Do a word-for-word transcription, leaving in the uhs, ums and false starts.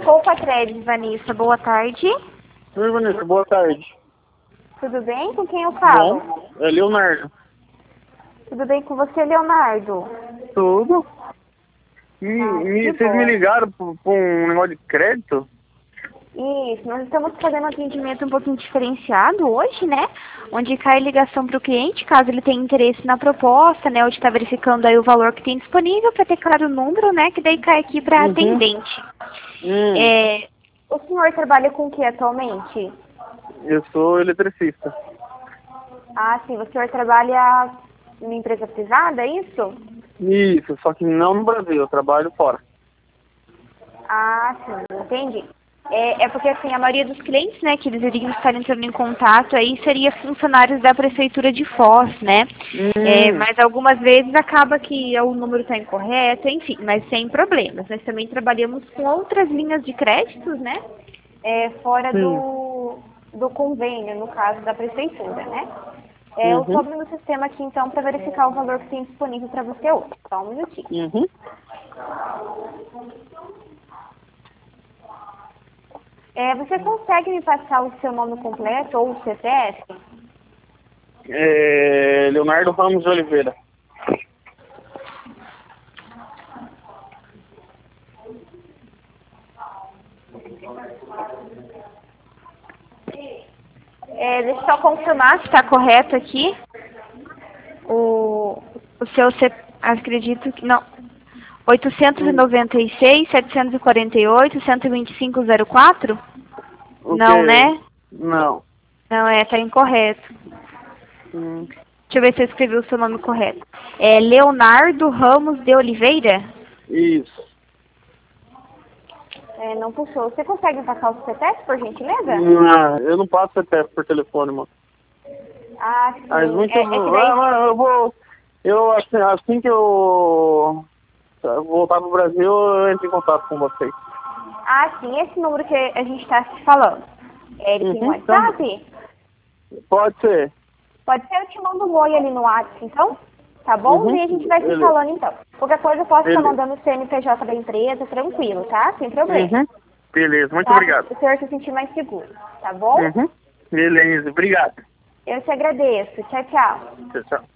Poupa Crédito, Vanessa. Boa tarde. Oi, Vanessa, boa tarde. Tudo bem? Com quem eu falo? Bom, é Leonardo. Tudo bem com você, Leonardo? Tudo? E, Ah, me, que vocês bom. me ligaram por, por um negócio de crédito? Isso, nós estamos fazendo um atendimento um pouquinho diferenciado hoje, né? Onde cai ligação para o cliente, caso ele tenha interesse na proposta, né? Onde está verificando aí o valor que tem disponível para ter claro o número, né? Que daí cai aqui para Uhum. atendente. Hum, É, o senhor trabalha com o que atualmente? eu sou eletricista. Ah, sim, o senhor trabalha em uma empresa privada, é isso? Isso, só que não no Brasil, eu trabalho fora. Ah, sim, entendi. É, é porque, assim, a maioria dos clientes, né, que eles iriam estar entrando em contato aí seria funcionários da Prefeitura de Foz, né? É, Hum, mas algumas vezes acaba que o número está incorreto, enfim, mas sem problemas. Nós também trabalhamos com outras linhas de créditos, né? É, fora sim. do, do convênio, no caso da Prefeitura, né? É, eu estou Uhum, abrindo o sistema aqui, então, para verificar o valor que tem disponível para você hoje. Só um minutinho. uhum. É, você consegue me passar o seu nome completo ou o C P F? É, Leonardo Ramos de Oliveira. É, deixa eu só confirmar se está correto aqui. O, o seu C P F, acredito que não. oitocentos e Hum, noventa e seis, setecentos e quarenta e oito, cento e vinte e cinco, zero quatro? o Não, quê? né? Não. Não, é, tá incorreto. Hum, Deixa eu ver se eu escrevi o seu nome correto. É Leonardo Ramos de Oliveira? isso. É, não puxou. Você consegue me passar o C P F, por gentileza? Não, eu não passo C P F por telefone, mano. Ah, Mas sim. muito. É, é que Ah, daí... mas eu vou. Eu assim, assim que eu voltar pro Brasil, eu entro em contato com vocês. Ah, sim, esse número que a gente está se falando. É, ele tem um Uhum, então, WhatsApp? pode ser. Pode ser, eu te mando um oi ali no WhatsApp, então? Tá bom? Uhum, E a gente vai se beleza. falando, então. Qualquer coisa eu posso estar Beleza. mandando o C N P J da empresa, tranquilo, tá? Sem problema. Uhum, beleza, muito Tá? Para obrigado. o senhor se sentir mais seguro, tá bom? Uhum, beleza, obrigado. Eu te agradeço. Tchau, tchau. Tchau, tchau.